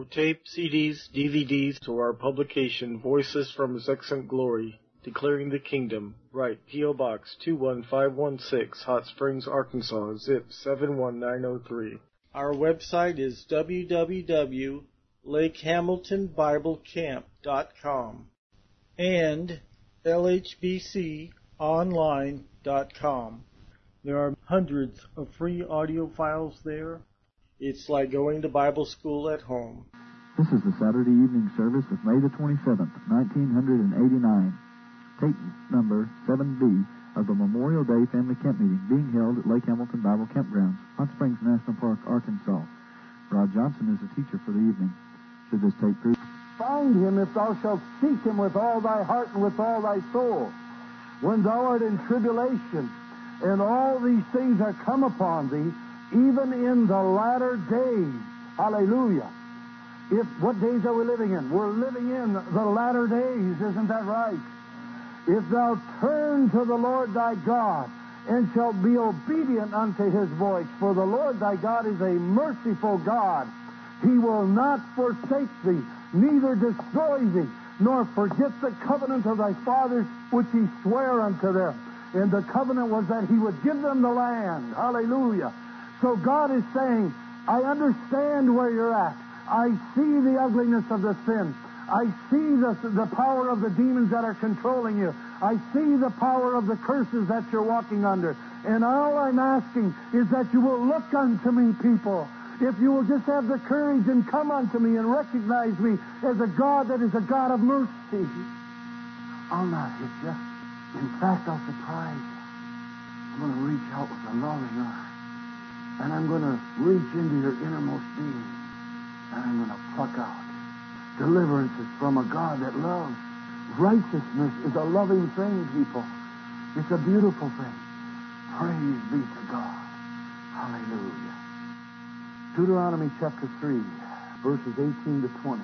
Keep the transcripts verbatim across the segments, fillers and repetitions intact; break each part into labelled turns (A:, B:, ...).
A: For tape, C Ds, D V Ds, to our publication, Voices from His Excellent Glory, Declaring the Kingdom, write P O. Box two one five one six, Hot Springs, Arkansas, zip seven one nine zero three. Our website is w w w dot lake hamilton bible camp dot com and l h b c online dot com. There are hundreds of free audio files there. It's like going to Bible school at home.
B: This is the Saturday evening service of May the twenty-seventh, nineteen eighty-nine, tape number seven B of the Memorial Day Family Camp Meeting being held at Lake Hamilton Bible Campgrounds, Hot Springs National Park, Arkansas. Rod Johnson is the teacher for the evening. Should this tape prove...
C: Find him if thou shalt seek him with all thy heart and with all thy soul. When thou art in tribulation, and all these things are come upon thee, even in the latter days. Hallelujah. If what days are we living in? We're living in the latter days, isn't that right? If thou turn to the Lord thy God, and shalt be obedient unto his voice, for the Lord thy God is a merciful God. He will not forsake thee, neither destroy thee, nor forget the covenant of thy fathers which he sware unto them. And the covenant was that he would give them the land. Hallelujah. So God is saying, I understand where you're at. I see the ugliness of the sin. I see the, the power of the demons that are controlling you. I see the power of the curses that you're walking under. And all I'm asking is that you will look unto me, people. If you will just have the courage and come unto me and recognize me as a God that is a God of mercy. I'll not hit you. In fact, I'll surprise you. I'm going to reach out with a loving arm. And I'm going to reach into your innermost being. And I'm going to pluck out deliverances from a God that loves. Righteousness is a loving thing, people. It's a beautiful thing. Praise be to God. Hallelujah. Deuteronomy chapter three, verses eighteen to twenty.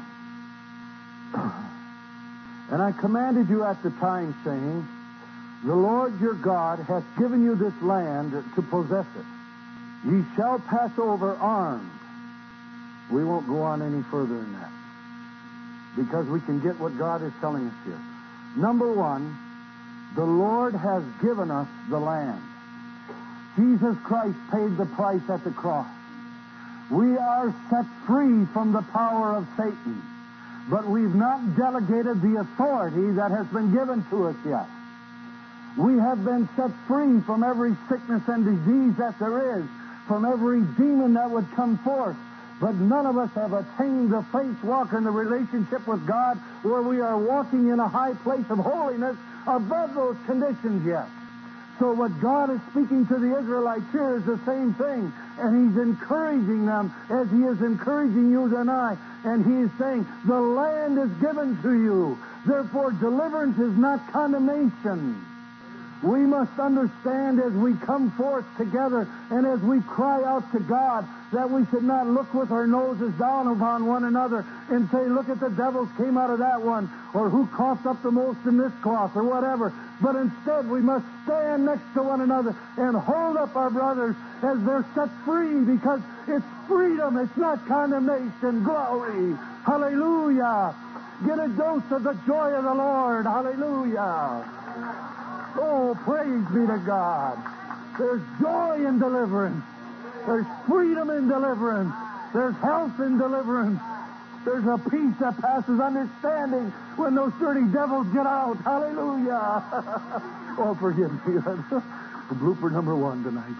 C: And I commanded you at the time, saying, the Lord your God hath given you this land to possess it. Ye shall pass over armed. We won't go on any further than that, because we can get what God is telling us here. Number one, the Lord has given us the land. Jesus Christ paid the price at the cross. We are set free from the power of Satan, but we've not delegated the authority that has been given to us yet. We have been set free from every sickness and disease that there is, from every demon that would come forth. But none of us have attained the faith walk in the relationship with God where we are walking in a high place of holiness above those conditions yet. So what God is speaking to the Israelites here is the same thing. And He's encouraging them as He is encouraging you and I. And He is saying, the land is given to you. Therefore, deliverance is not condemnation. We must understand as we come forth together and as we cry out to God that we should not look with our noses down upon one another and say, look at the devils came out of that one, or who coughed up the most in this cloth, or whatever. But instead we must stand next to one another and hold up our brothers as they're set free, because it's freedom, it's not condemnation. Glory! Hallelujah! Get a dose of the joy of the Lord. Hallelujah! Oh, praise be to God. There's joy in deliverance. There's freedom in deliverance. There's health in deliverance. There's a peace that passes understanding when those dirty devils get out. Hallelujah. Oh, forgive me. That's blooper number one tonight.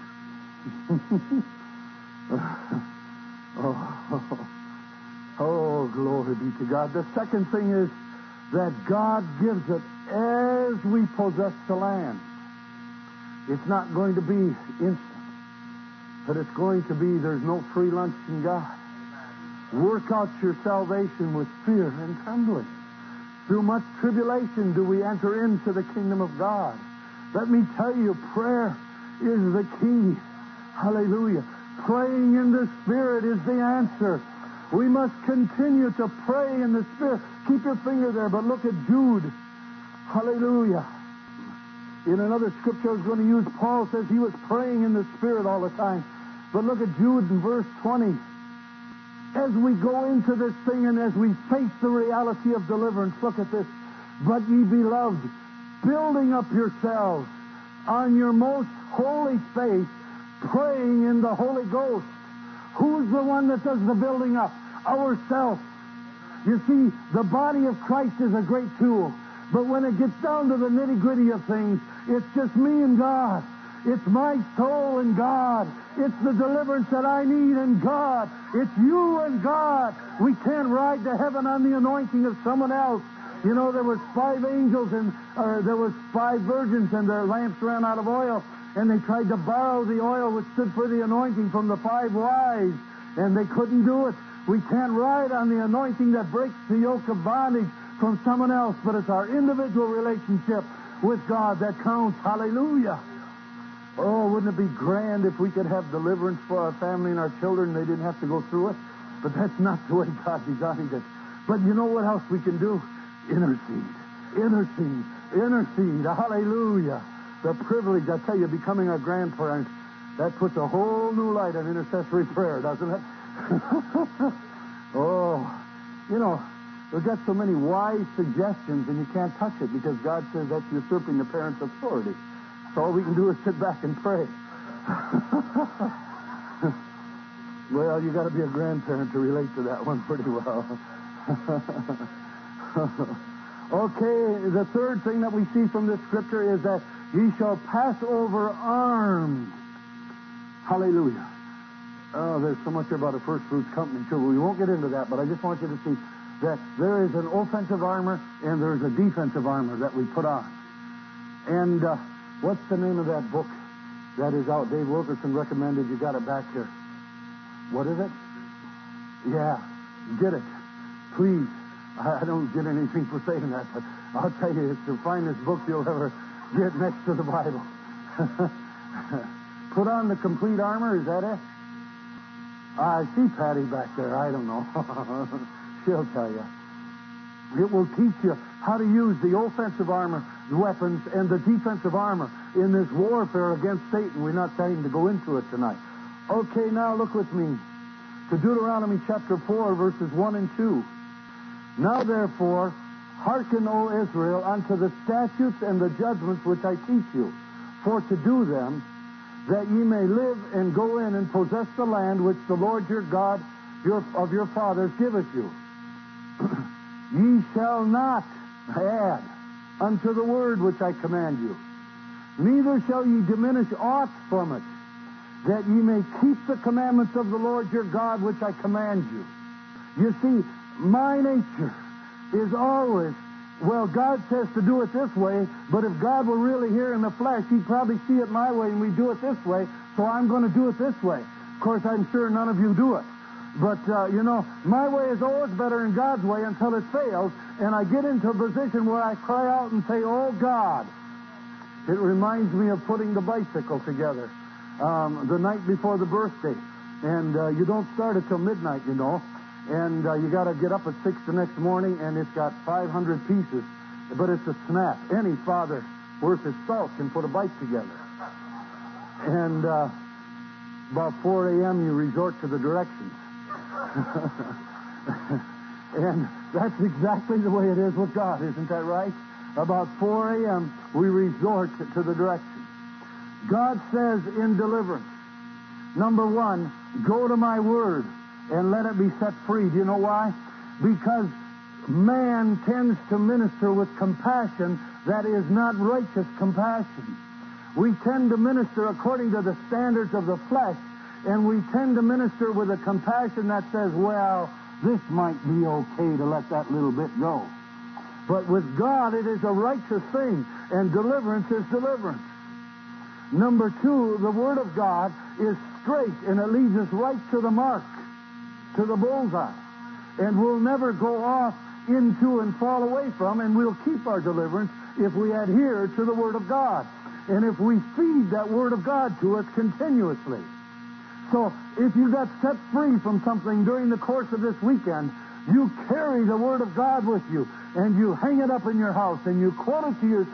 C: oh, oh, glory be to God. The second thing is that God gives it as we possess the land. It's not going to be instant, but it's going to be, there's no free lunch in God. Work out your salvation with fear and trembling. Through much tribulation do we enter into the kingdom of God. Let me tell you, prayer is the key. Hallelujah. Praying in the Spirit is the answer. We must continue to pray in the Spirit. Keep your finger there, but look at Jude. Hallelujah. In another scripture I was going to use, Paul says he was praying in the Spirit all the time. But look at Jude in verse twenty. as we go into this thing and as we face the reality of deliverance, look at this. But ye beloved, building up yourselves on your most holy faith, praying in the Holy Ghost. Who's the one that does the building up? Ourselves. You see, the body of Christ is a great tool. But when it gets down to the nitty-gritty of things, it's just me and God. It's my soul and God. It's the deliverance that I need and God. It's you and God. We can't ride to heaven on the anointing of someone else. You know, there was five angels and uh, there was five virgins and their lamps ran out of oil. And they tried to borrow the oil which stood for the anointing from the five wise. And they couldn't do it. We can't ride on the anointing that breaks the yoke of bondage from someone else. But it's our individual relationship with God that counts. Hallelujah. Oh, wouldn't it be grand if we could have deliverance for our family and our children? They didn't have to go through it. But that's not the way God designed it. But you know what else we can do? Intercede. Intercede. Intercede. Hallelujah. The privilege, I tell you, becoming a grandparent, that puts a whole new light on intercessory prayer, doesn't it? Oh, you know, we've got so many wise suggestions and you can't touch it because God says that's usurping the parent's authority. So all we can do is sit back and pray. Well, you got to be a grandparent to relate to that one pretty well. Okay, the third thing that we see from this scripture is that ye shall pass over armed. Hallelujah. Oh, there's so much about a first fruits company, too. We won't get into that, but I just want you to see that there is an offensive armor and there's a defensive armor that we put on. And uh, what's the name of that book that is out? Dave Wilkerson recommended. You got it back here. What is it? Yeah, get it. Please. I don't get anything for saying that, but I'll tell you, it's the finest book you'll ever get next to the Bible. Put on the complete armor, is that it? I see Patty back there. I don't know. She'll tell you. It will teach you how to use the offensive armor, the weapons, and the defensive armor in this warfare against Satan. We're not trying to go into it tonight. Okay, now look with me to Deuteronomy chapter four, verses one and two. Now, therefore, hearken, O Israel, unto the statutes and the judgments which I teach you, for to do them, that ye may live and go in and possess the land which the Lord your God your, of your fathers giveth you. Ye shall not add unto the word which I command you, neither shall ye diminish aught from it, that ye may keep the commandments of the Lord your God which I command you. You see, my nature is always, well, God says to do it this way, but if God were really here in the flesh, he'd probably see it my way and we do it this way, so I'm going to do it this way. Of course, I'm sure none of you do it. But, uh, you know, my way is always better than God's way until it fails, and I get into a position where I cry out and say, oh, God. It reminds me of putting the bicycle together um, the night before the birthday. And uh, you don't start it till midnight, you know. And uh, you got to get up at six the next morning, and it's got five hundred pieces. But it's a snap. Any father worth his salt can put a bike together. And uh, about four a.m. you resort to the directions. And that's exactly the way it is with God, isn't that right? About four a.m. we resort to the directions. God says in deliverance, number one, go to my word and let it be set free. Do you know why? Because man tends to minister with compassion that is not righteous compassion. We tend to minister according to the standards of the flesh, and we tend to minister with a compassion that says, well, this might be okay to let that little bit go. But with God, it is a righteous thing, and deliverance is deliverance. Number two, the Word of God is straight, and it leads us right to the mark, to the bullseye. And we'll never go off into and fall away from, and we'll keep our deliverance if we adhere to the Word of God. And if we feed that Word of God to us continuously. So, if you got set free from something during the course of this weekend, you carry the Word of God with you, and you hang it up in your house, and you quote it to yourself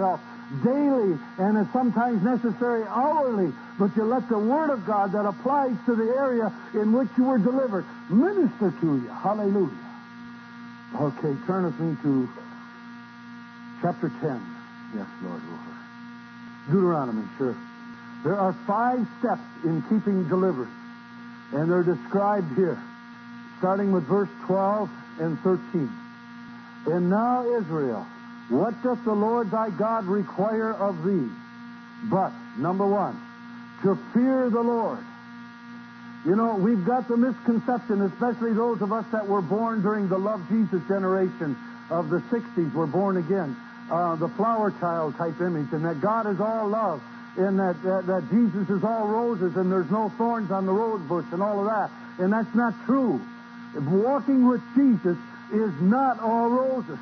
C: daily, and it's sometimes necessary hourly, but you let the Word of God that applies to the area in which you were delivered minister to you. Hallelujah. Okay, turn with me to chapter ten. Yes, Lord, Lord. Deuteronomy, sure. There are five steps in keeping deliverance, and they're described here, starting with verse twelve and thirteen. And now, Israel, what doth the Lord thy God require of thee? But, number one, to fear the Lord. You know, we've got the misconception, especially those of us that were born during the Love Jesus generation of the sixties, were born again. Uh, the flower child type image, and that God is all love, and that, that, that Jesus is all roses, and there's no thorns on the rose bush, and all of that. And that's not true. Walking with Jesus is not all roses.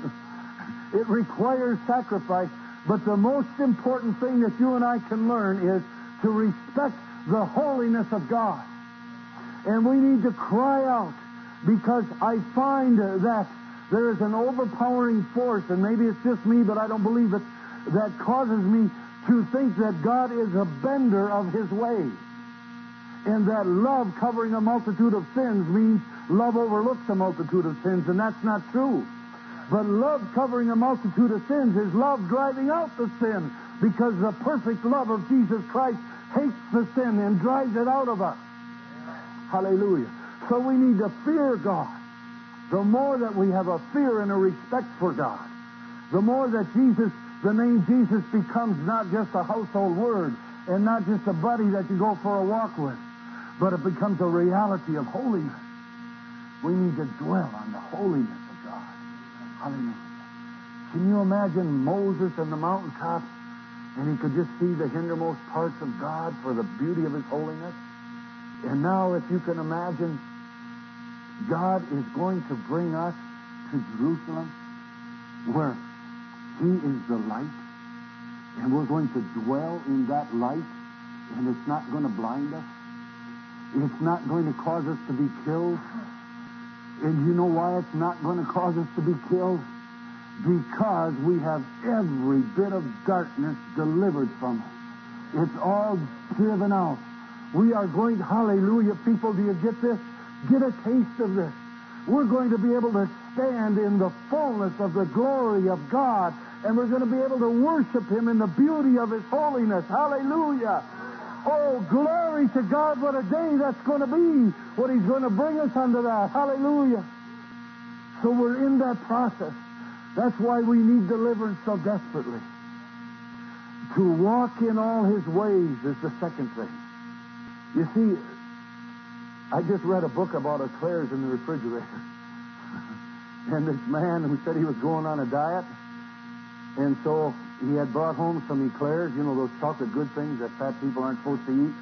C: It requires sacrifice, but the most important thing that you and I can learn is to respect the holiness of God. And we need to cry out, because I find that there is an overpowering force, and maybe it's just me, but I don't believe it, that causes me to think that God is a bender of His ways. And that love covering a multitude of sins means love overlooks a multitude of sins, and that's not true. But love covering a multitude of sins is love driving out the sin, because the perfect love of Jesus Christ hates the sin and drives it out of us. Hallelujah. So we need to fear God. The more that we have a fear and a respect for God, the more that Jesus, the name Jesus, becomes not just a household word and not just a buddy that you go for a walk with, but it becomes a reality of holiness. We need to dwell on the holiness of God. Hallelujah. Can you imagine Moses on the mountaintop, and he could just see the hindermost parts of God for the beauty of His holiness? And now, if you can imagine, God is going to bring us to Jerusalem, where He is the light, and we're going to dwell in that light, and it's not going to blind us. It's not going to cause us to be killed. And you know why it's not going to cause us to be killed? Because we have every bit of darkness delivered from us. It's all driven out. We are going, hallelujah, people, do you get this? Get a taste of this. We're going to be able to stand in the fullness of the glory of God, and we're going to be able to worship Him in the beauty of His holiness. Hallelujah. Oh, glory to God, what a day that's going to be, what He's going to bring us unto that. Hallelujah. So we're in that process. That's why we need deliverance so desperately. To walk in all His ways is the second thing. You see, I just read a book about eclairs in the refrigerator. And this man who said he was going on a diet, and so he had brought home some eclairs, you know, those chocolate good things that fat people aren't supposed to eat.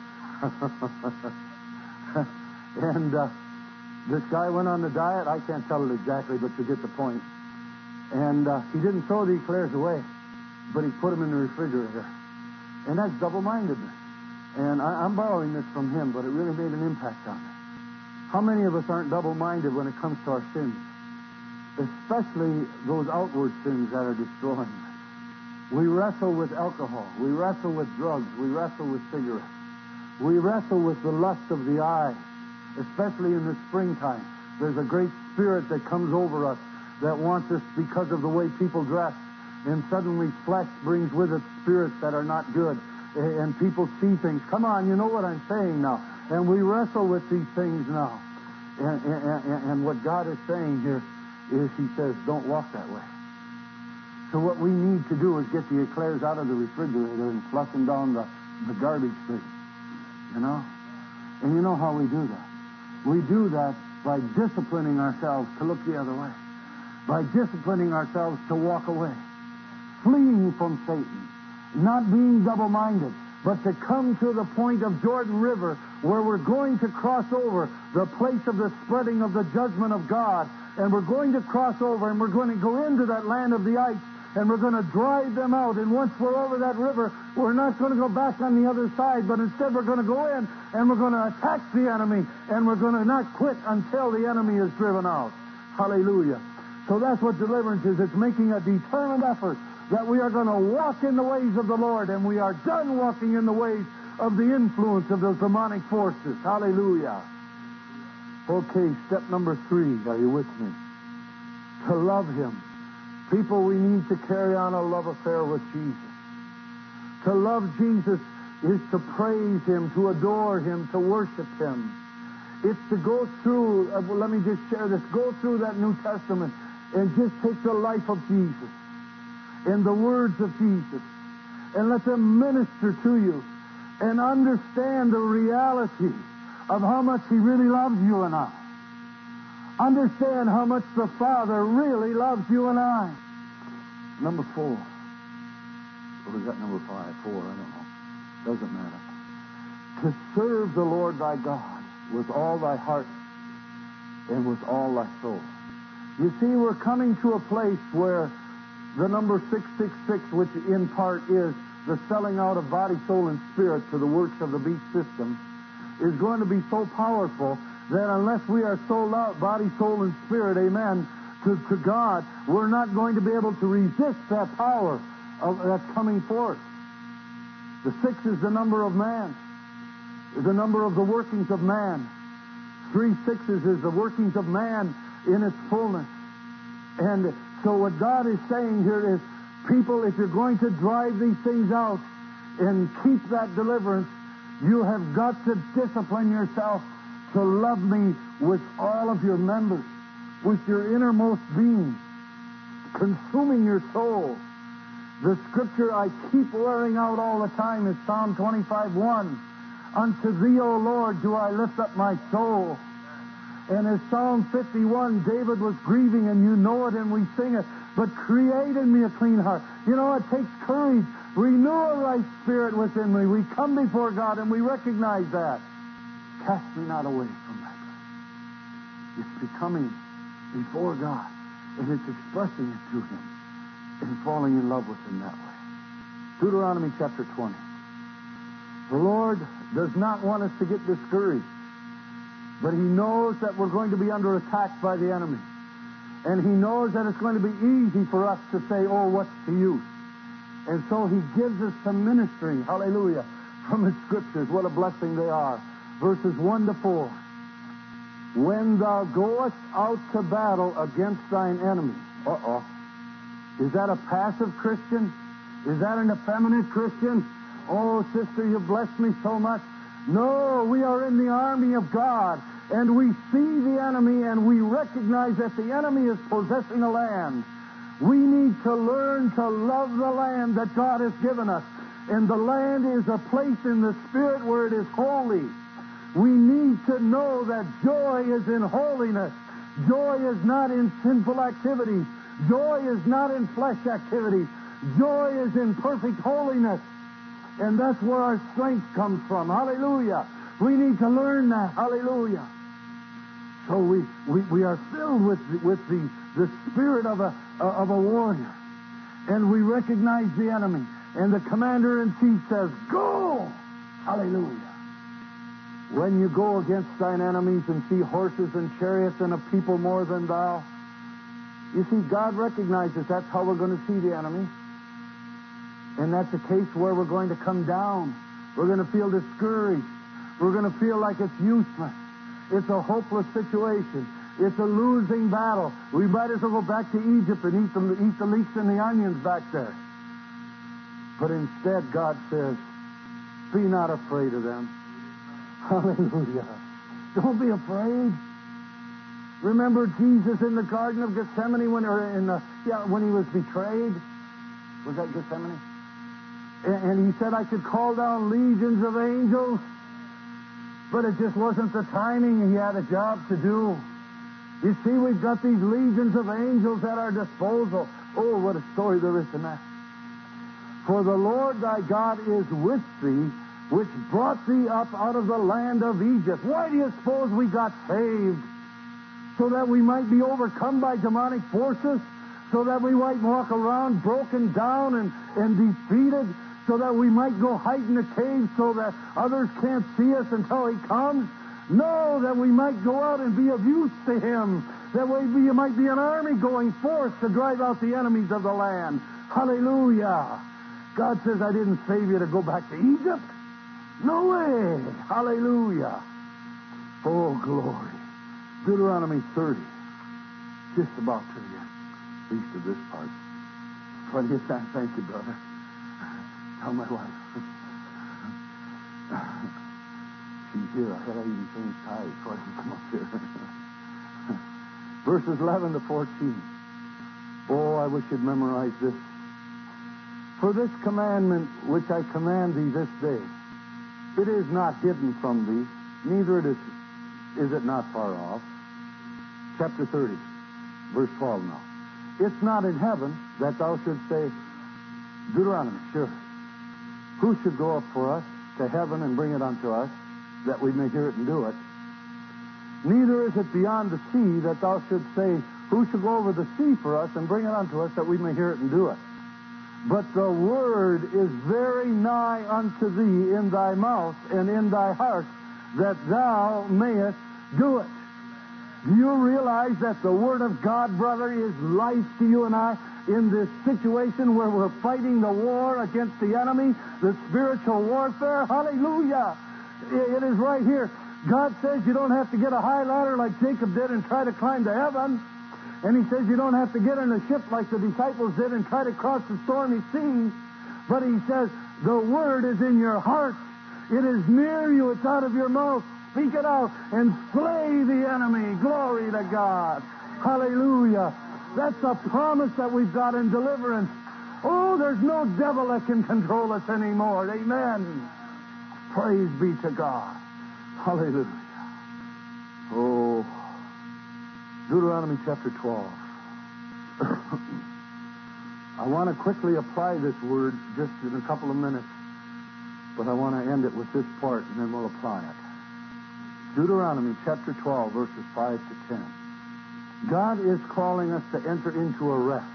C: and uh, this guy went on the diet. I can't tell it exactly, but you get the point. And uh, he didn't throw the eclairs away, but he put them in the refrigerator. And that's double-mindedness. And I, I'm borrowing this from him, but it really made an impact on me. How many of us aren't double-minded when it comes to our sins? Especially those outward sins that are destroying us. We wrestle with alcohol. We wrestle with drugs. We wrestle with cigarettes. We wrestle with the lust of the eye, especially in the springtime. There's a great spirit that comes over us that wants us because of the way people dress. And suddenly flesh brings with it spirits that are not good. And people see things. Come on, you know what I'm saying now. And we wrestle with these things now. And, and, and, and what God is saying here is He says, don't walk that way. So what we need to do is get the eclairs out of the refrigerator and flush them down the, the garbage bin. You know? And you know how we do that. We do that by disciplining ourselves to look the other way. By disciplining ourselves to walk away. Fleeing from Satan. Not being double-minded, but to come to the point of Jordan River where we're going to cross over the place of the spreading of the judgment of God. And we're going to cross over and we're going to go into that land of the ice and we're going to drive them out. And once we're over that river, we're not going to go back on the other side, but instead we're going to go in and we're going to attack the enemy and we're going to not quit until the enemy is driven out. Hallelujah. So that's what deliverance is. It's making a determined effort that we are going to walk in the ways of the Lord, and we are done walking in the ways of the influence of those demonic forces. Hallelujah. Okay, step number three. Are you with me? To love Him. People, we need to carry on a love affair with Jesus. To love Jesus is to praise Him, to adore Him, to worship Him. It's to go through, uh, let me just share this, go through that New Testament and just take the life of Jesus and the words of Jesus and let them minister to you and understand the reality of how much He really loves you and I. Understand how much the Father really loves you and I. Number four. What was that, number five? Four, I don't know. Doesn't matter. To serve the Lord thy God with all thy heart and with all thy soul. You see, we're coming to a place where the number six six six, which in part is the selling out of body, soul, and spirit to the works of the beast system, is going to be so powerful that unless we are sold out, body, soul, and spirit, amen, to, to God, we're not going to be able to resist that power of, that's coming forth. The six is the number of man, is the number of the workings of man. Three sixes is the workings of man in its fullness. And so what God is saying here is, people, if you're going to drive these things out and keep that deliverance, you have got to discipline yourself to love me with all of your members, with your innermost being, consuming your soul. The scripture I keep wearing out all the time is Psalm twenty-five one. Unto thee, O Lord, do I lift up my soul. And as Psalm fifty-one, David was grieving, and you know it, and we sing it, but create in me a clean heart. You know, it takes courage. Renew a right spirit within me. We come before God, and we recognize that. Cast me not away from that. It's becoming before God, and it's expressing it to Him and falling in love with Him that way. Deuteronomy chapter twenty. The Lord does not want us to get discouraged, but He knows that we're going to be under attack by the enemy. And He knows that it's going to be easy for us to say, oh, what's the use? And so He gives us some ministry, hallelujah, from His scriptures. What a blessing they are. Verses one to four. When thou goest out to battle against thine enemy. Uh-oh. Is that a passive Christian? Is that an effeminate Christian? Oh, sister, you blessed me so much. No, we are in the army of God, and we see the enemy, and we recognize that the enemy is possessing a land. We need to learn to love the land that God has given us, and the land is a place in the Spirit where it is holy. We need to know that joy is in holiness. Joy is not in sinful activities. Joy is not in flesh activities. Joy is in perfect holiness. And that's where our strength comes from. Hallelujah. We need to learn that. Hallelujah. So we, we, we are filled with, with the, the spirit of a, of a warrior. And we recognize the enemy. And the commander-in-chief says, go! Hallelujah. When you go against thine enemies and see horses and chariots and a people more than thou, you see, God recognizes that's how we're going to see the enemy. And that's a case where we're going to come down. We're going to feel discouraged. We're going to feel like it's useless. It's a hopeless situation. It's a losing battle. We might as well go back to Egypt and eat the, eat the leeks and the onions back there. But instead, God says, be not afraid of them. Hallelujah. Don't be afraid. Remember Jesus in the Garden of Gethsemane when, or in the, yeah, when he was betrayed? Was that Gethsemane? And he said, I could call down legions of angels, but it just wasn't the timing. He had a job to do. You see, we've got these legions of angels at our disposal. Oh, what a story there is in that. For the Lord thy God is with thee, which brought thee up out of the land of Egypt. Why do you suppose we got saved? So that we might be overcome by demonic forces? So that we might walk around broken down and, and defeated? So that we might go hide in a cave so that others can't see us until he comes? No, that we might go out and be of use to him. That we be, might be an army going forth to drive out the enemies of the land. Hallelujah. God says, I didn't save you to go back to Egypt. No way. Hallelujah. Oh, glory. Deuteronomy thirty. Just about to the end. At least to this part. twentieth time. Thank you, brother. Tell my wife. She's here. I had I even changed ties so I can come up here. Verses eleven to fourteen. Oh, I wish you'd memorize this. For this commandment which I command thee this day, it is not hidden from thee, neither it is, is it not far off. Chapter thirty, verse twelve now. It's not in heaven that thou should say, Deuteronomy, sure. Who should go up for us to heaven and bring it unto us, that we may hear it and do it? Neither is it beyond the sea that thou should say, who shall go over the sea for us and bring it unto us, that we may hear it and do it? But the word is very nigh unto thee in thy mouth and in thy heart, that thou mayest do it. Do you realize that the Word of God, brother, is life to you and I in this situation where we're fighting the war against the enemy, the spiritual warfare? Hallelujah. It is right here. God says you don't have to get a high ladder like Jacob did and try to climb to heaven. And he says you don't have to get in a ship like the disciples did and try to cross the stormy sea. But he says the Word is in your heart. It is near you. It's out of your mouth. Speak it out and slay the enemy. Glory to God. Hallelujah. That's a promise that we've got in deliverance. Oh, there's no devil that can control us anymore. Amen. Praise be to God. Hallelujah. Oh, Deuteronomy chapter twelve. I want to quickly apply this word just in a couple of minutes, but I want to end it with this part and then we'll apply it. Deuteronomy chapter twelve, verses five to ten. God is calling us to enter into a rest.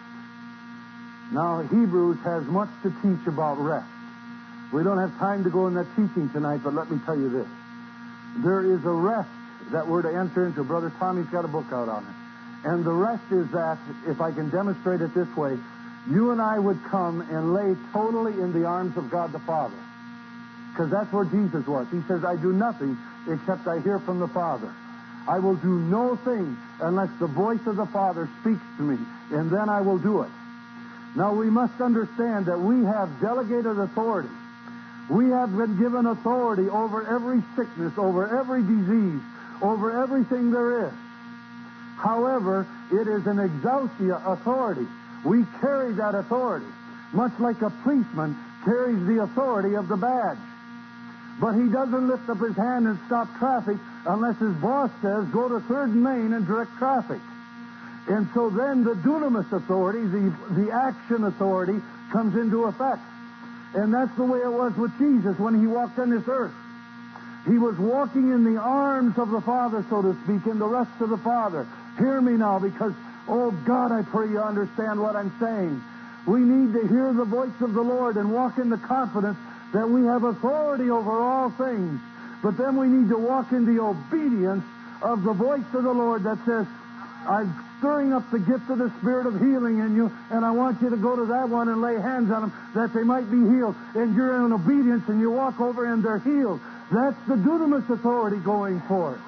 C: Now, Hebrews has much to teach about rest. We don't have time to go in that teaching tonight, but let me tell you this. There is a rest that we're to enter into. Brother Tommy's got a book out on it. And the rest is that, if I can demonstrate it this way, you and I would come and lay totally in the arms of God the Father. Because that's where Jesus was. He says, I do nothing except I hear from the Father. I will do no thing unless the voice of the Father speaks to me, and then I will do it. Now, we must understand that we have delegated authority. We have been given authority over every sickness, over every disease, over everything there is. However, it is an exousia authority. We carry that authority, much like a policeman carries the authority of the badge. But he doesn't lift up his hand and stop traffic unless his boss says, go to third and Main and direct traffic. And so then the dunamis authority, the, the action authority, comes into effect. And that's the way it was with Jesus when he walked on this earth. He was walking in the arms of the Father, so to speak, in the rest of the Father. Hear me now, because, oh God, I pray you understand what I'm saying. We need to hear the voice of the Lord and walk in the confidence that we have authority over all things. But then we need to walk in the obedience of the voice of the Lord that says, I'm stirring up the gift of the Spirit of healing in you, and I want you to go to that one and lay hands on them that they might be healed. And you're in obedience and you walk over and they're healed. That's the dunamis authority going forth.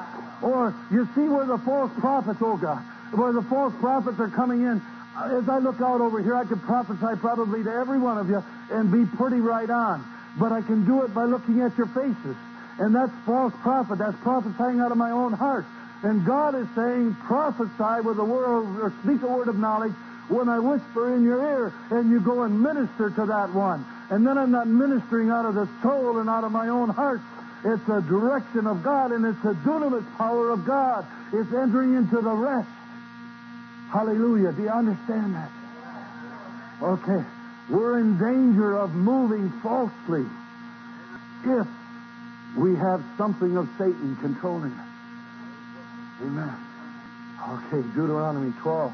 C: Or you see where the false prophets, oh God, where the false prophets are coming in. As I look out over here, I could prophesy probably to every one of you and be pretty right on. But I can do it by looking at your faces. And that's false prophet. That's prophesying out of my own heart. And God is saying, prophesy with a word, or speak a word of knowledge when I whisper in your ear, and you go and minister to that one. And then I'm not ministering out of the soul and out of my own heart. It's a direction of God, and it's a dunamis power of God. It's entering into the rest. Hallelujah. Do you understand that? Okay. We're in danger of moving falsely if we have something of Satan controlling us. Amen. Okay, Deuteronomy twelve.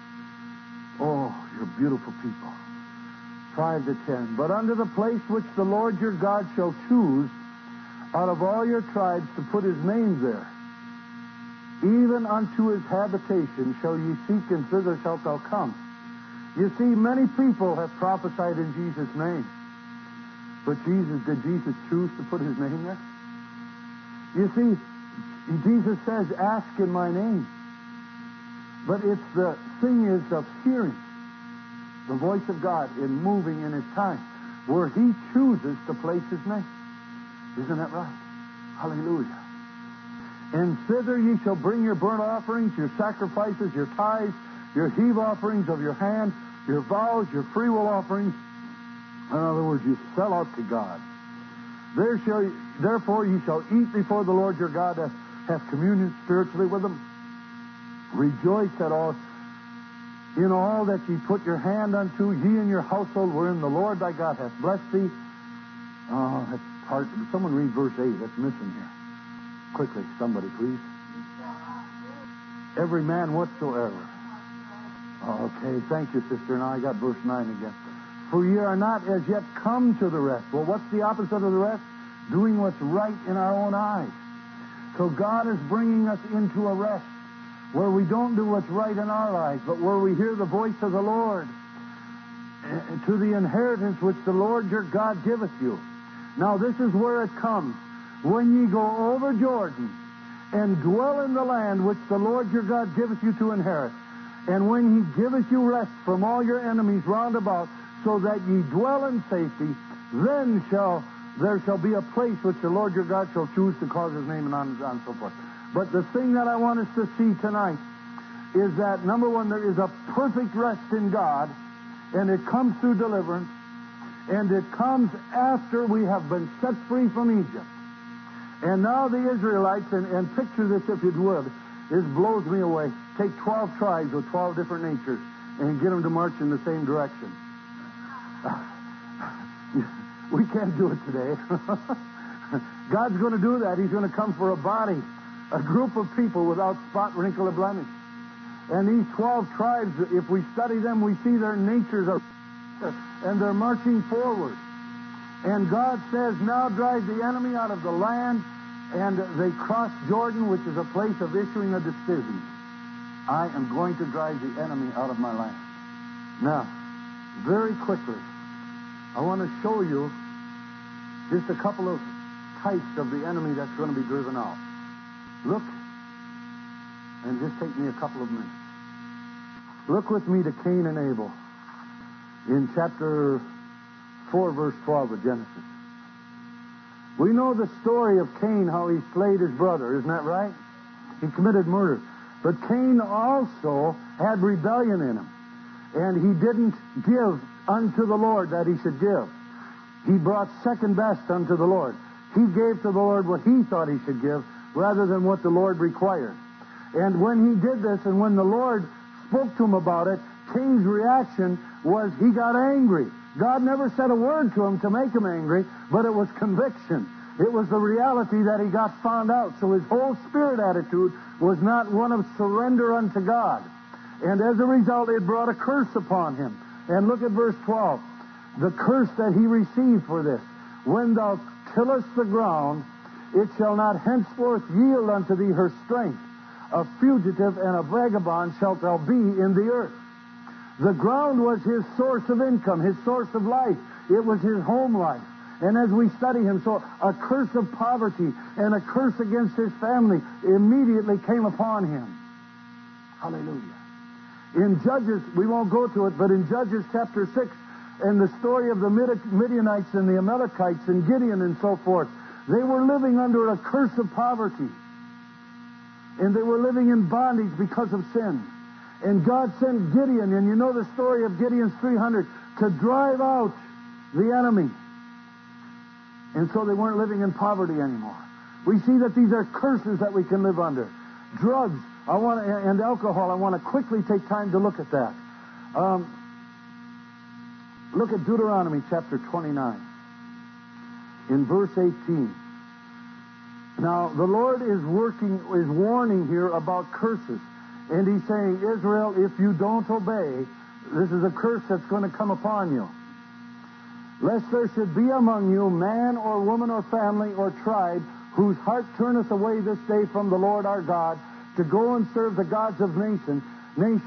C: Oh, you're beautiful people. five to ten. But unto the place which the Lord your God shall choose out of all your tribes to put his name there, even unto his habitation shall ye seek, and thither shalt thou come. You see, many people have prophesied in Jesus' name. But Jesus, did Jesus choose to put his name there? You see, Jesus says, ask in my name. But it's the thing is of hearing the voice of God in moving in his time, where he chooses to place his name. Isn't that right? Hallelujah. And thither ye shall bring your burnt offerings, your sacrifices, your tithes, your heave offerings of your hand, your vows, your freewill offerings. In other words, you sell out to God. There shall, therefore ye shall eat before the Lord your God, have, have communion spiritually with him. Rejoice at all, in all that ye put your hand unto, ye and your household, wherein the Lord thy God hath blessed thee. Oh, that's hard. Someone read verse eight. That's missing here. Quickly, somebody, please. Every man whatsoever. Okay, thank you, sister. Now I got verse nine again. For ye are not as yet come to the rest. Well, what's the opposite of the rest? Doing what's right in our own eyes. So God is bringing us into a rest where we don't do what's right in our lives, but where we hear the voice of the Lord to the inheritance which the Lord your God giveth you. Now this is where it comes. When ye go over Jordan and dwell in the land which the Lord your God giveth you to inherit, and when he giveth you rest from all your enemies round about, so that ye dwell in safety, then shall there shall be a place which the Lord your God shall choose to cause his name, and on and on and so forth. But the thing that I want us to see tonight is that, number one, there is a perfect rest in God, and it comes through deliverance, and it comes after we have been set free from Egypt. And now the Israelites, and, and picture this if you would, this blows me away. Take twelve tribes with twelve different natures and get them to march in the same direction. We can't do it today. God's going to do that. He's going to come for a body, a group of people without spot, wrinkle, or blemish. And these twelve tribes, if we study them, we see their natures are, and they're marching forward. And God says, now drive the enemy out of the land, and they cross Jordan, which is a place of issuing a decision. I am going to drive the enemy out of my land. Now, very quickly, I want to show you just a couple of types of the enemy that's going to be driven out. Look, and just take me a couple of minutes. Look with me to Cain and Abel in chapter four, verse twelve of Genesis. We know the story of Cain, how he slayed his brother, isn't that right? He committed murder. But Cain also had rebellion in him, and he didn't give unto the Lord that he should give. He brought second best unto the Lord. He gave to the Lord what he thought he should give, rather than what the Lord required. And when he did this, and when the Lord spoke to him about it, Cain's reaction was he got angry. God never said a word to him to make him angry, but it was conviction. It was the reality that he got found out. So his whole spirit attitude was not one of surrender unto God. And as a result, it brought a curse upon him. And look at verse twelve. The curse that he received for this. When thou tillest the ground, it shall not henceforth yield unto thee her strength. A fugitive and a vagabond shalt thou be in the earth. The ground was his source of income, his source of life. It was his home life. And as we study him, so a curse of poverty and a curse against his family immediately came upon him. Hallelujah. In Judges, we won't go to it, but in Judges chapter six, and the story of the Midianites and the Amalekites and Gideon and so forth, they were living under a curse of poverty. And they were living in bondage because of sin. And God sent Gideon, and you know the story of Gideon's three hundred, to drive out the enemy. And so they weren't living in poverty anymore. We see that these are curses that we can live under. Drugs I want to, and alcohol, I want to quickly take time to look at that. Um, look at Deuteronomy chapter twenty-nine, in verse eighteen. Now, the Lord is working, is warning here about curses. And he's saying, Israel, if you don't obey, this is a curse that's going to come upon you. Lest there should be among you man or woman or family or tribe whose heart turneth away this day from the Lord our God to go and serve the gods of nation, nations,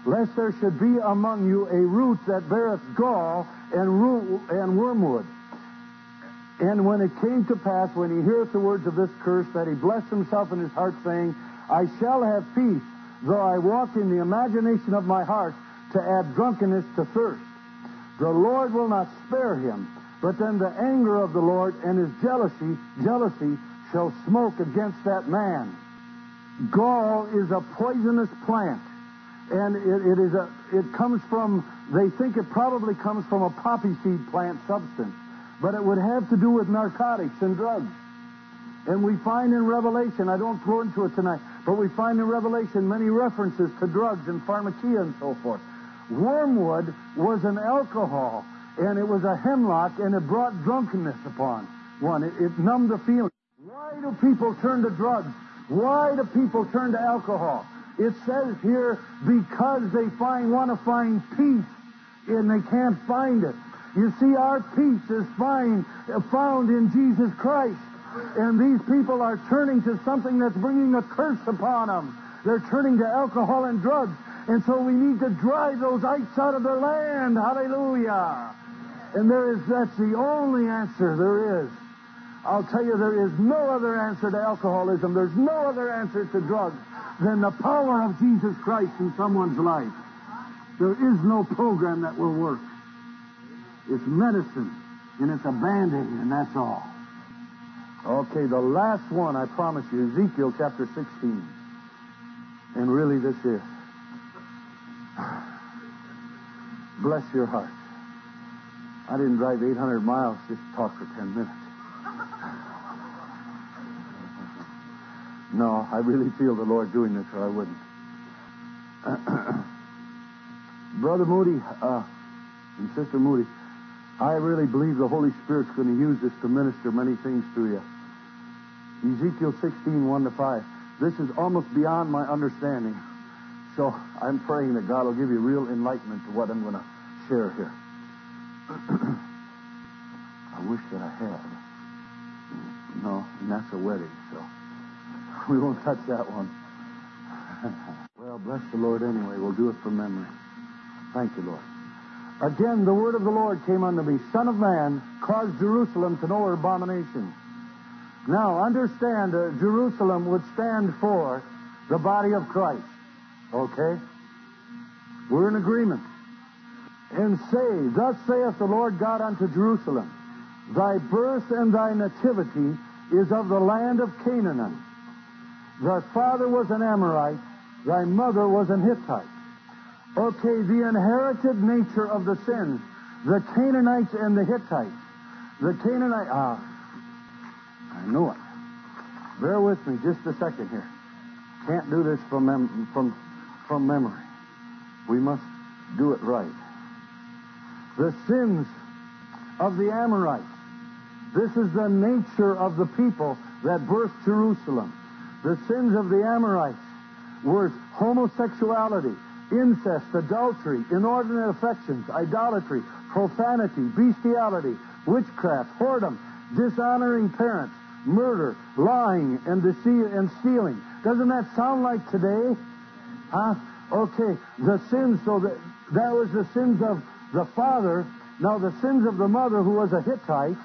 C: lest there should be among you a root that beareth gall and, root, and wormwood. And when it came to pass, when he heareth the words of this curse, that he blessed himself in his heart, saying, I shall have peace, though I walk in the imagination of my heart, to add drunkenness to thirst. The Lord will not spare him, but then the anger of the Lord and his jealousy, jealousy shall smoke against that man. Gall is a poisonous plant, and it, it is a. It comes from. They think it probably comes from a poppy seed plant substance, but it would have to do with narcotics and drugs. And we find in Revelation, I don't go into it tonight, but we find in Revelation many references to drugs and pharmakia and so forth. Wormwood was an alcohol, and it was a hemlock, and it brought drunkenness upon one. It, it numbed the feeling. Why do people turn to drugs? Why do people turn to alcohol? It says here, because they find want to find peace, and they can't find it. You see, our peace is find, found in Jesus Christ. And these people are turning to something that's bringing a curse upon them. They're turning to alcohol and drugs. And so we need to drive those ites out of their land. Hallelujah. And there is, that's the only answer there is. I'll tell you, there is no other answer to alcoholism. There's no other answer to drugs than the power of Jesus Christ in someone's life. There is no program that will work. It's medicine, and it's a Band-Aid, and that's all. Okay, the last one, I promise you, Ezekiel chapter sixteen. And really this is. Bless your heart. I didn't drive eight hundred miles just to talk for ten minutes. No, I really feel the Lord doing this, or I wouldn't. Brother Moody uh, and Sister Moody, I really believe the Holy Spirit's going to use this to minister many things to you. Ezekiel sixteen, one to five. This is almost beyond my understanding. So I'm praying that God will give you real enlightenment to what I'm going to share here. I wish that I had. No, and that's a wedding, so we won't touch that one. Well, bless the Lord anyway. We'll do it from memory. Thank you, Lord. Again, the word of the Lord came unto me. Son of man, cause Jerusalem to know her abomination. Now, understand, uh, Jerusalem would stand for the body of Christ. Okay? We're in agreement. And say, thus saith the Lord God unto Jerusalem, thy birth and thy nativity is of the land of Canaan. Thy father was an Amorite, thy mother was an Hittite. Okay, the inherited nature of the sins, the Canaanites and the Hittites. The Canaanite, ah, I know it. Bear with me just a second here. Can't do this from mem- from from memory. We must do it right. The sins of the Amorites. This is the nature of the people that birthed Jerusalem. The sins of the Amorites were homosexuality, incest, adultery, inordinate affections, idolatry, profanity, bestiality, witchcraft, whoredom, dishonoring parents, murder, lying, and deceit and stealing. Doesn't that sound like today? Huh? Okay, the sins, so that, that was the sins of the father. Now the sins of the mother, who was a Hittite,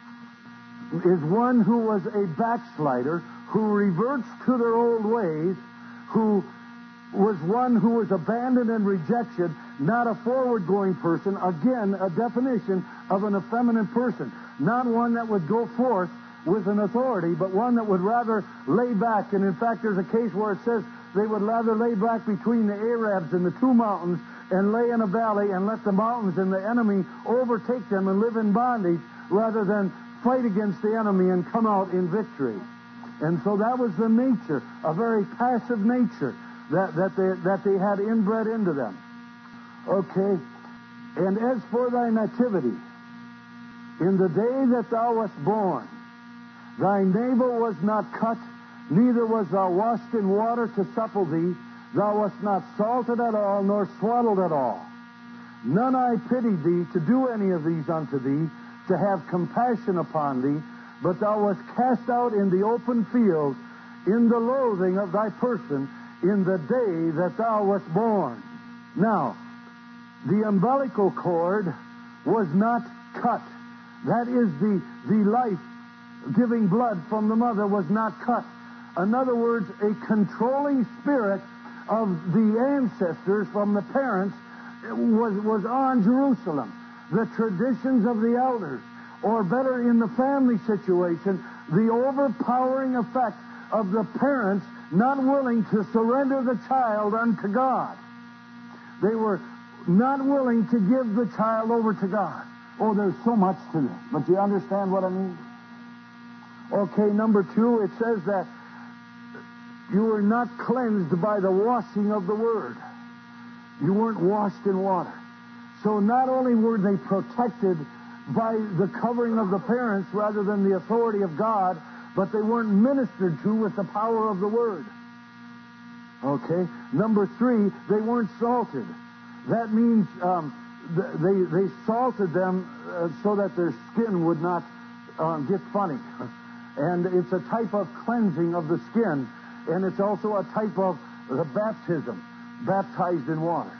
C: is one who was a backslider, who reverts to their old ways, who was one who was abandoned and rejected, not a forward-going person. Again, a definition of an effeminate person. Not one that would go forth with an authority, but one that would rather lay back. And in fact, there's a case where it says they would rather lay back between the Arabs and the two mountains and lay in a valley and let the mountains and the enemy overtake them and live in bondage rather than fight against the enemy and come out in victory. And so that was the nature, a very passive nature that, that, they, that they had inbred into them. Okay. And as for thy nativity, in the day that thou wast born, thy navel was not cut, neither was thou washed in water to supple thee. Thou wast not salted at all, nor swaddled at all. None I pitied thee to do any of these unto thee, to have compassion upon thee, but thou wast cast out in the open field, in the loathing of thy person, in the day that thou wast born. Now, the umbilical cord was not cut. That is, the, the life-giving blood from the mother was not cut. In other words, a controlling spirit of the ancestors from the parents was, was on Jerusalem. The traditions of the elders, or better, in the family situation, the overpowering effect of the parents not willing to surrender the child unto God. They were not willing to give the child over to God. Oh, there's so much to this. But do you understand what I mean? Okay, number two, it says that you were not cleansed by the washing of the Word. You weren't washed in water. So not only were they protected by the covering of the parents rather than the authority of God, but they weren't ministered to with the power of the Word. Okay? Number three, they weren't salted. That means um, th- they, they salted them uh, so that their skin would not uh, get funny. And it's a type of cleansing of the skin, and it's also a type of the baptism, baptized in water.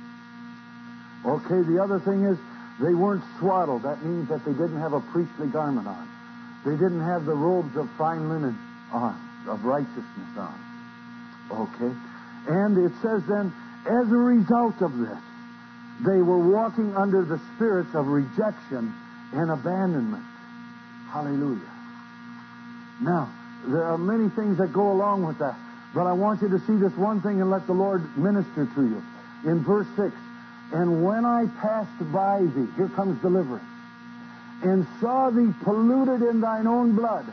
C: Okay, the other thing is they weren't swaddled. That means that they didn't have a priestly garment on. They didn't have the robes of fine linen on, of righteousness on. Okay? And it says then, as a result of this, they were walking under the spirits of rejection and abandonment. Hallelujah. Now, there are many things that go along with that, but I want you to see this one thing and let the Lord minister to you. In verse six, and when I passed by thee, here comes deliverance, and saw thee polluted in thine own blood,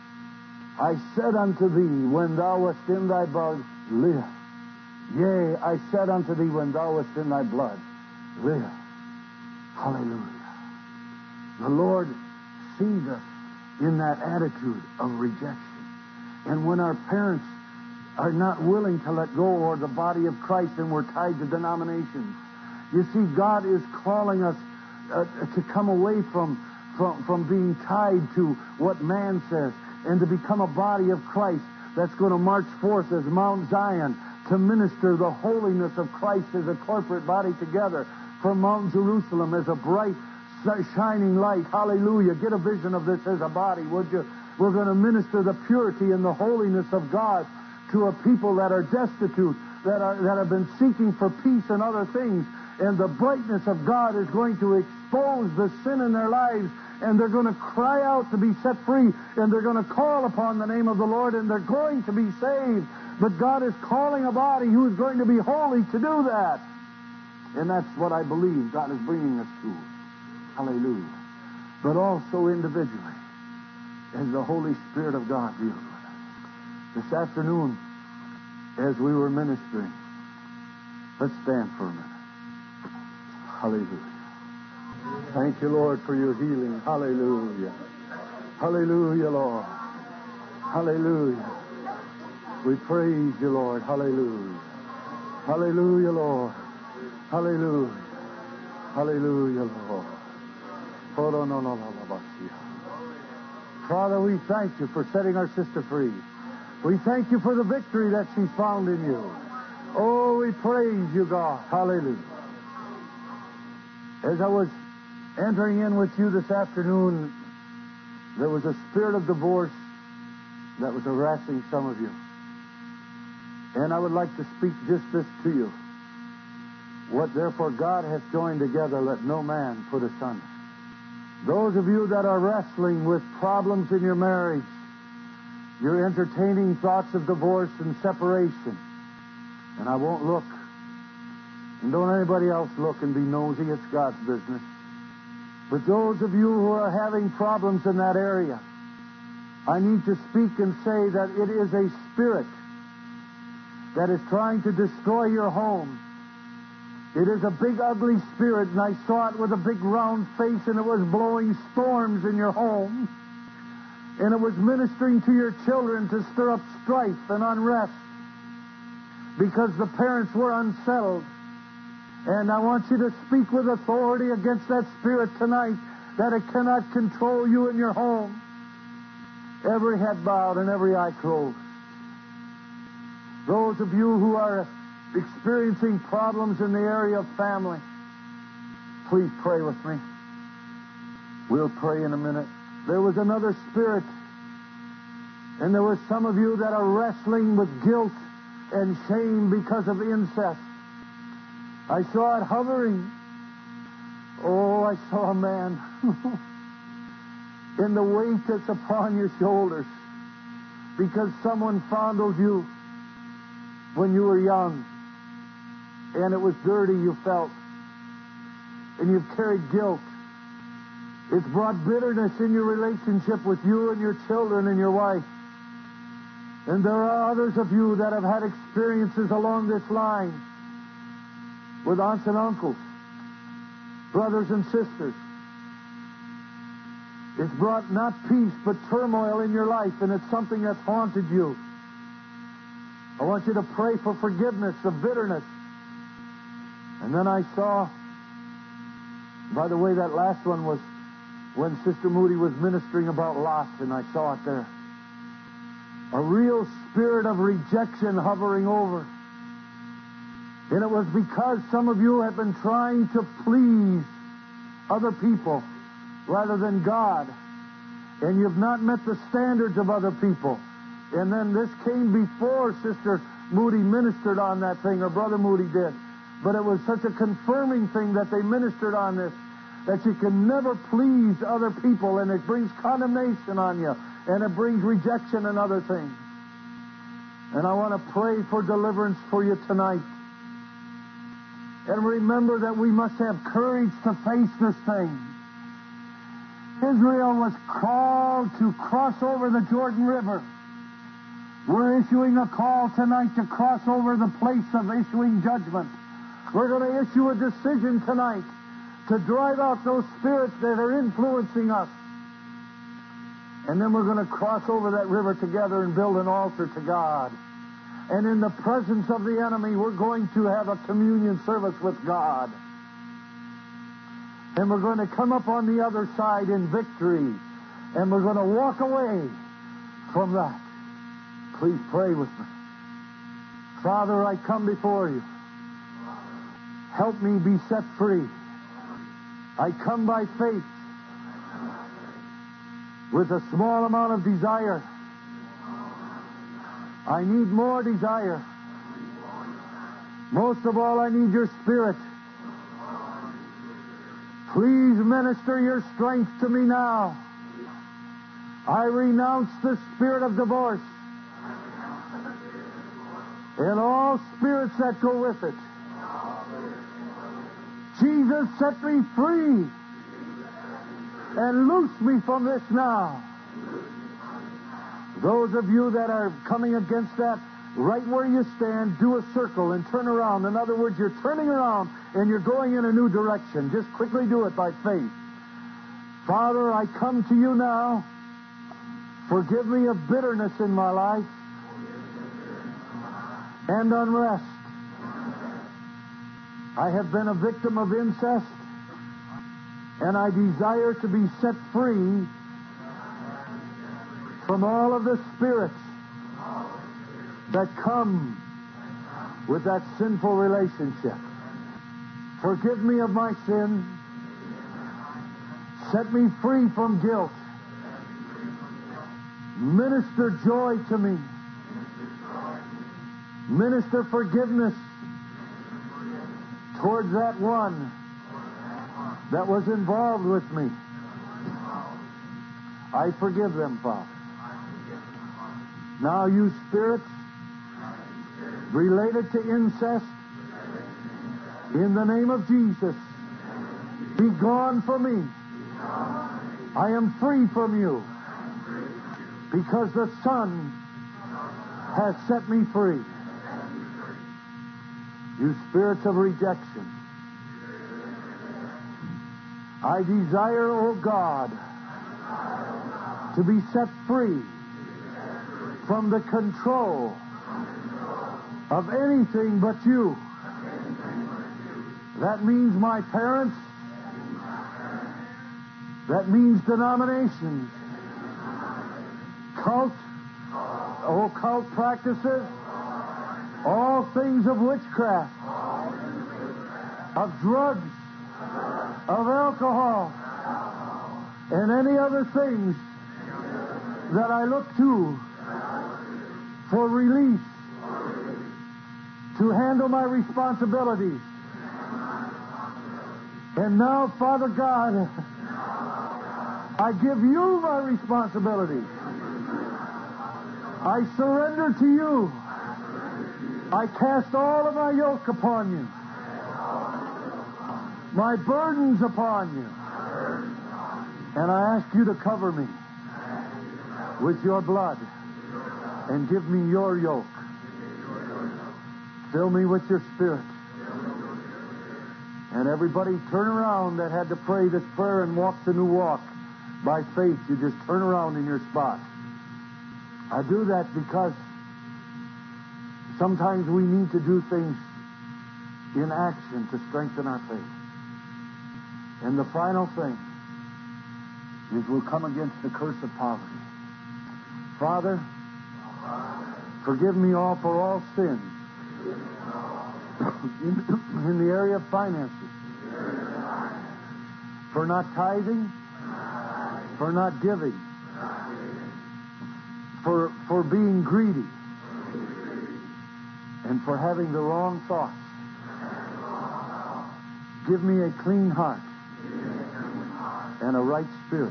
C: I said unto thee, when thou wast in thy blood, live. Yea, I said unto thee, when thou wast in thy blood, live. Hallelujah. The Lord sees us in that attitude of rejection. And when our parents are not willing to let go, or the body of Christ, and we're tied to denominations, you see, God is calling us uh, to come away from, from, from being tied to what man says, and to become a body of Christ that's going to march forth as Mount Zion to minister the holiness of Christ as a corporate body together from Mount Jerusalem as a bright, shining light. Hallelujah. Get a vision of this as a body, would you? We're going to minister the purity and the holiness of God to a people that are destitute, that are that have been seeking for peace and other things. And the brightness of God is going to expose the sin in their lives, and they're going to cry out to be set free, and they're going to call upon the name of the Lord, and they're going to be saved. But God is calling a body who is going to be holy to do that. And that's what I believe God is bringing us to. Hallelujah. But also individually, as the Holy Spirit of God deals with us. This afternoon, as we were ministering, let's stand for a minute. Hallelujah. Thank you, Lord, for your healing. Hallelujah. Hallelujah, Lord. Hallelujah. We praise you, Lord. Hallelujah. Hallelujah, Lord. Hallelujah. Hallelujah, Lord. Father, we thank you for setting our sister free. We thank you for the victory that she's found in you. Oh, we praise you, God. Hallelujah. As I was entering in with you this afternoon, there was a spirit of divorce that was harassing some of you. And I would like to speak just this to you. What therefore God hath joined together, let no man put asunder. Those of you that are wrestling with problems in your marriage, you're entertaining thoughts of divorce and separation. And I won't look. And don't anybody else look and be nosy. It's God's business. But those of you who are having problems in that area, I need to speak and say that it is a spirit that is trying to destroy your home. It is a big, ugly spirit, and I saw it with a big, round face, and it was blowing storms in your home. And it was ministering to your children to stir up strife and unrest because the parents were unsettled. And I want you to speak with authority against that spirit tonight, that it cannot control you in your home. Every head bowed and every eye closed. Those of you who are experiencing problems in the area of family, please pray with me. We'll pray in a minute. There was another spirit, and there were some of you that are wrestling with guilt and shame because of incest. I saw it hovering. Oh, I saw a man in the weight that's upon your shoulders because someone fondled you when you were young, and it was dirty you felt, and you've carried guilt. It's brought bitterness in your relationship with you and your children and your wife. And there are others of you that have had experiences along this line with aunts and uncles, brothers and sisters. It's brought not peace but turmoil in your life, and it's something that's haunted you. I want you to pray for forgiveness of bitterness. And then I saw, by the way, that last one was when Sister Moody was ministering about Lot, and I saw it there. A real spirit of rejection hovering over. And it was because some of you have been trying to please other people rather than God. And you've not met the standards of other people. And then this came before Sister Moody ministered on that thing, or Brother Moody did. But it was such a confirming thing that they ministered on this, that you can never please other people, and it brings condemnation on you, and it brings rejection and other things. And I want to pray for deliverance for you tonight. And remember that we must have courage to face this thing. Israel was called to cross over the Jordan River. We're issuing a call tonight to cross over the place of issuing judgment. We're going to issue a decision tonight to drive out those spirits that are influencing us. And then we're going to cross over that river together and build an altar to God. And in the presence of the enemy, we're going to have a communion service with God. And we're going to come up on the other side in victory. And we're going to walk away from that. Please pray with me. Father, I come before you. Help me be set free. I come by faith with a small amount of desire. I need more desire. Most of all, I need your Spirit. Please minister your strength to me now. I renounce the spirit of divorce and all spirits that go with it. Jesus, set me free and loose me from this now. Those of you that are coming against that, right where you stand, do a circle and turn around. In other words, you're turning around and you're going in a new direction. Just quickly do it by faith. Father, I come to you now. Forgive me of bitterness in my life and unrest. I have been a victim of incest, and I desire to be set free from all of the spirits that come with that sinful relationship. Forgive me of my sin. Set me free from guilt. Minister joy to me. Minister forgiveness towards that one that was involved with me. I forgive them, Father. Now, you spirits related to incest, in the name of Jesus, be gone from me. I am free from you because the Son has set me free. You spirits of rejection, I desire, O God, to be set free from the control of anything but you. That means my parents. That means denominations, cult, occult practices, all things of witchcraft, of drugs, of alcohol, and any other things that I look to for release to handle my responsibilities. And now, Father God, I give you my responsibilities. I surrender to you. I cast all of my yoke upon you, my burdens upon you, and I ask you to cover me with your blood and give me your yoke. Fill me with your Spirit. And everybody turn around that had to pray this prayer and walk the new walk. By faith, you just turn around in your spot. I do that because sometimes we need to do things in action to strengthen our faith. And the final thing is we'll come against the curse of poverty. Father, forgive me all for all sins in, in the area of finances, for not tithing, for not giving, for, for being greedy, and for having the wrong thoughts. Give me a clean heart and a right spirit.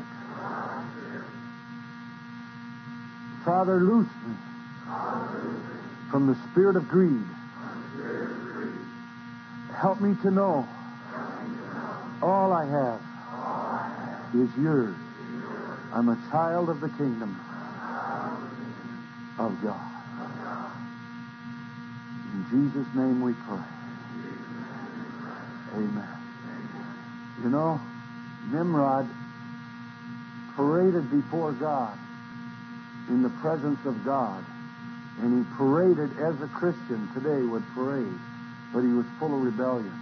C: Father, loose me from the spirit of greed. Help me to know all I have is yours. I'm a child of the kingdom of God. In Jesus' name we pray. Amen. You know, Nimrod paraded before God in the presence of God. And he paraded as a Christian today would parade. But he was full of rebellion.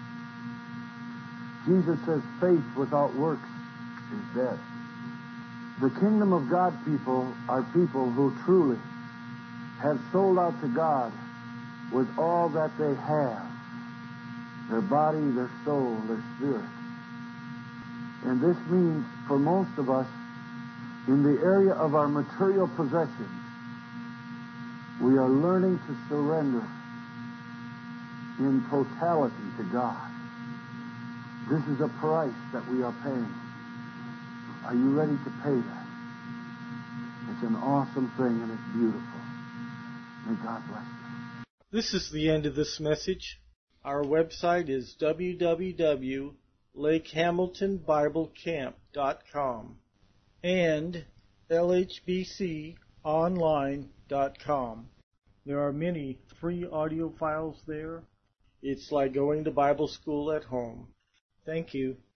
C: Jesus says faith without works is dead. The kingdom of God people are people who truly have sold out to God with all that they have. Their body, their soul, their spirit. And this means for most of us, in the area of our material possessions, we are learning to surrender in totality to God. This is a price that we are paying. Are you ready to pay that? It's an awesome thing and it's beautiful. May God bless you.
A: This is the end of this message. Our website is w w w dot lake hamilton bible camp dot com and l h b c online dot com. There are many free audio files there. It's like going to Bible school at home. Thank you.